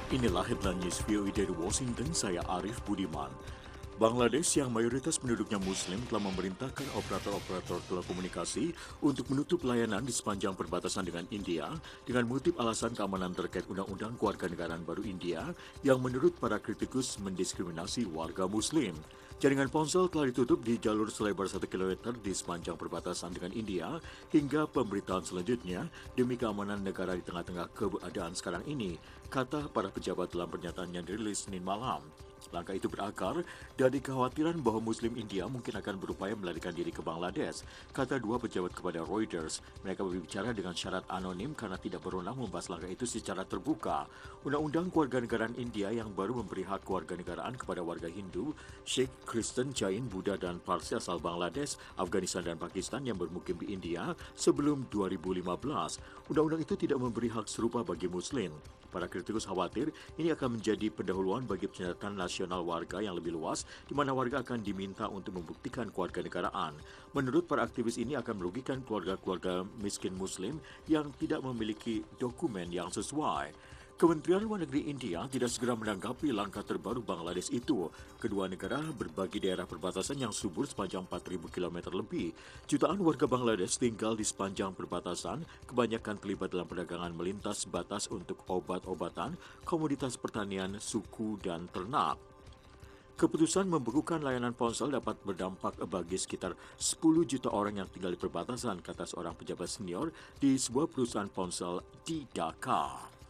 Inilah headline news VOA dari Washington, saya Arif Budiman. Bangladesh yang mayoritas penduduknya Muslim telah memerintahkan operator-operator telekomunikasi untuk menutup layanan di sepanjang perbatasan dengan India dengan mengutip alasan keamanan terkait Undang-Undang Kewarganegaraan Baru India yang menurut para kritikus mendiskriminasi warga Muslim. Jaringan ponsel telah ditutup di jalur selebar 1 km di sepanjang perbatasan dengan India hingga pemberitaan selanjutnya demi keamanan negara di tengah-tengah keadaan sekarang ini, kata para pejabat dalam pernyataan yang dirilis Senin malam. Langkah itu berakar dari kekhawatiran bahwa Muslim India mungkin akan berupaya melarikan diri ke Bangladesh, kata dua pejabat kepada Reuters. Mereka berbicara dengan syarat anonim karena tidak berwenang membahas langkah itu secara terbuka. Undang-Undang Kewarganegaraan India yang baru memberi hak kewarganegaraan kepada warga Hindu, Sikh, Kristen, Jain, Buddha, dan Parsi asal Bangladesh, Afghanistan, dan Pakistan yang bermukim di India sebelum 2015. Undang-undang itu tidak memberi hak serupa bagi Muslim. Para kritikus khawatir ini akan menjadi pendahuluan bagi penyerataan nasional warga yang lebih luas, di mana warga akan diminta untuk membuktikan kewarganegaraan. Menurut para aktivis ini akan merugikan keluarga-keluarga miskin Muslim yang tidak memiliki dokumen yang sesuai. Kementerian Luar Negeri India tidak segera menanggapi langkah terbaru Bangladesh itu. Kedua negara berbagi daerah perbatasan yang subur sepanjang 4.000 km lebih. Jutaan warga Bangladesh tinggal di sepanjang perbatasan, kebanyakan terlibat dalam perdagangan melintas batas untuk obat-obatan, komoditas pertanian, suku, dan ternak. Keputusan membekukan layanan ponsel dapat berdampak bagi sekitar 10 juta orang yang tinggal di perbatasan, kata seorang pejabat senior di sebuah perusahaan ponsel di Dhaka.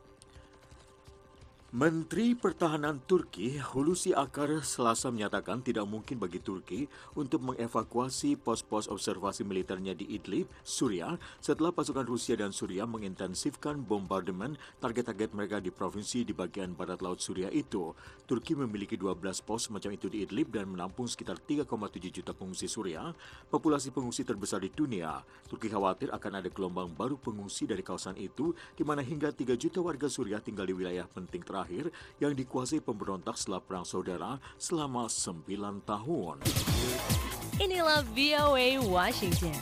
Menteri Pertahanan Turki Hulusi Akar Selasa menyatakan tidak mungkin bagi Turki untuk mengevakuasi pos-pos observasi militernya di Idlib, Suriah, setelah pasukan Rusia dan Suriah mengintensifkan bombardemen target-target mereka di provinsi di bagian barat laut Suriah itu. Turki memiliki 12 pos semacam itu di Idlib dan menampung sekitar 3,7 juta pengungsi Suriah, populasi pengungsi terbesar di dunia. Turki khawatir akan ada gelombang baru pengungsi dari kawasan itu, di mana hingga 3 juta warga Suriah tinggal di wilayah penting terakhir yang dikuasai pemberontak setelah Perang Saudara selama 9 tahun. Inilah VOA Washington.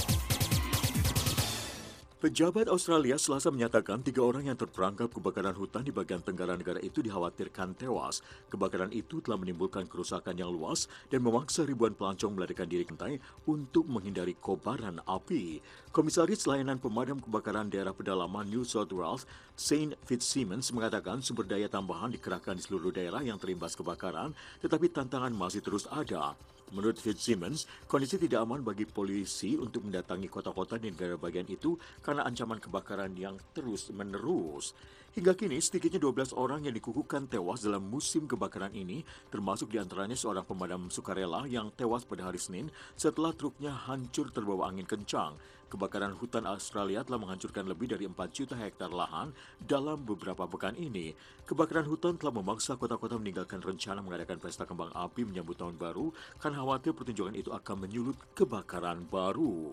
Pejabat Australia Selasa menyatakan 3 orang yang terperangkap kebakaran hutan di bagian tenggara negara itu dikhawatirkan tewas. Kebakaran itu telah menimbulkan kerusakan yang luas dan memaksa ribuan pelancong melarikan diri ke pantai untuk menghindari kobaran api. Komisaris Layanan Pemadam Kebakaran Daerah Pedalaman New South Wales, Saint Fitzsimmons, mengatakan sumber daya tambahan dikerahkan di seluruh daerah yang terimbas kebakaran, tetapi tantangan masih terus ada. Menurut Fitzsimmons, kondisi tidak aman bagi polisi untuk mendatangi kota-kota di negara bagian itu karena ancaman kebakaran yang terus-menerus. Hingga kini, sedikitnya 12 orang yang dikukuhkan tewas dalam musim kebakaran ini, termasuk diantaranya seorang pemadam sukarela yang tewas pada hari Senin setelah truknya hancur terbawa angin kencang. Kebakaran hutan Australia telah menghancurkan lebih dari 4 juta hektar lahan dalam beberapa pekan ini. Kebakaran hutan telah memaksa kota-kota meninggalkan rencana mengadakan pesta kembang api menyambut tahun baru karena khawatir pertunjukan itu akan menyulut kebakaran baru.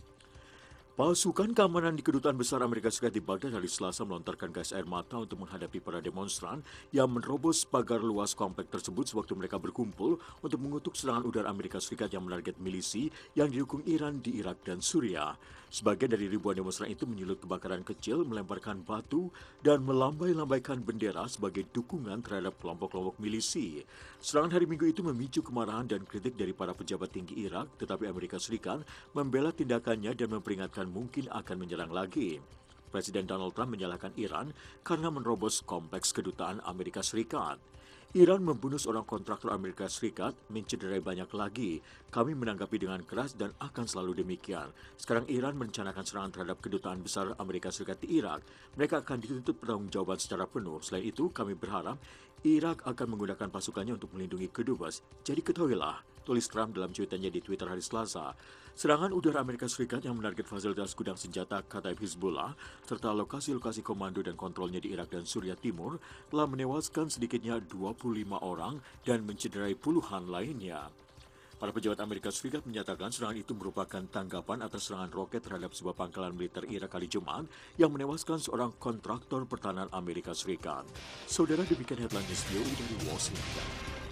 Pasukan keamanan di Kedutaan Besar Amerika Serikat di Baghdad hari Selasa melontarkan gas air mata untuk menghadapi para demonstran yang menerobos pagar luas komplek tersebut sewaktu mereka berkumpul untuk mengutuk serangan udara Amerika Serikat yang menarget milisi yang didukung Iran di Irak dan Suriah. Sebagian dari ribuan demonstran itu menyulut kebakaran kecil, melemparkan batu, dan melambai-lambaikan bendera sebagai dukungan terhadap kelompok-kelompok milisi. Serangan hari Minggu itu memicu kemarahan dan kritik dari para pejabat tinggi Irak, tetapi Amerika Serikat membela tindakannya dan memperingatkan mungkin akan menyerang lagi. Presiden Donald Trump menyalahkan Iran karena menerobos kompleks kedutaan Amerika Serikat. Iran membunuh seorang kontraktor Amerika Serikat, mencederai banyak lagi. Kami menanggapi dengan keras dan akan selalu demikian. Sekarang Iran merencanakan serangan terhadap kedutaan besar Amerika Serikat di Irak. Mereka akan dituntut pertanggungjawaban secara penuh. Selain itu, kami berharap Irak akan menggunakan pasukannya untuk melindungi kedubes. Jadi ketahuilah, tulis Trump dalam cuitannya di Twitter hari Selasa. Serangan udara Amerika Serikat yang menarget fasilitas gudang senjata Kataib Hizbullah serta lokasi-lokasi komando dan kontrolnya di Irak dan Suriah Timur telah menewaskan sedikitnya 25 orang dan mencederai puluhan lainnya. Para pejabat Amerika Serikat menyatakan serangan itu merupakan tanggapan atas serangan roket terhadap sebuah pangkalan militer Irak hari Jumat yang menewaskan seorang kontraktor pertahanan Amerika Serikat. Saudara, demikian headline news dari Washington.